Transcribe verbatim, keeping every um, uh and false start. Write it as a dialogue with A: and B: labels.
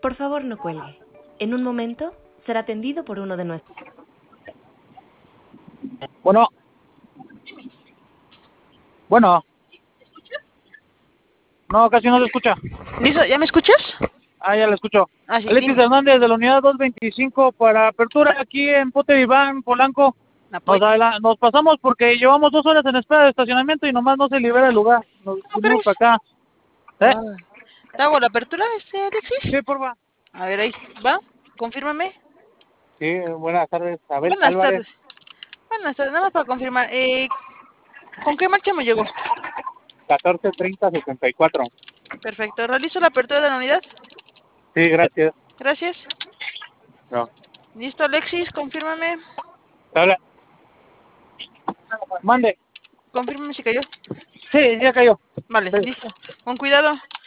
A: Por favor, no cuelgue. En un momento será atendido por uno de nuestros.
B: Bueno. Bueno. No, casi no se escucha.
C: ¿Listo? ¿Ya me escuchas?
B: Ah, ya lo escucho.
C: Ah, sí,
B: Alexis
C: dime.
B: Hernández de la unidad doscientos veinticinco para apertura aquí en Pote Iván, Polanco. Nos, adela- nos pasamos porque llevamos dos horas en espera de estacionamiento y nomás no se libera el lugar. Nos vinimos para acá. ¿Eh?
C: Ah. ¿Te hago la apertura, este, Alexis?
B: Sí, porfa.
C: A ver, ahí, ¿va? Confírmame.
B: Sí, buenas tardes. Abel
C: Buenas
B: Álvarez.
C: tardes. Buenas tardes, nada más para confirmar. Eh, ¿Con qué marcha me llegó?
B: catorce treinta sesenta y cuatro.
C: Perfecto. ¿Realizo la apertura de la unidad?
B: Sí, gracias.
C: Gracias.
B: No.
C: Listo, Alexis, confírmame.
B: Habla. Mande.
C: Confírmame si cayó.
B: Sí, ya cayó.
C: Vale,
B: Sí.
C: listo. Con cuidado.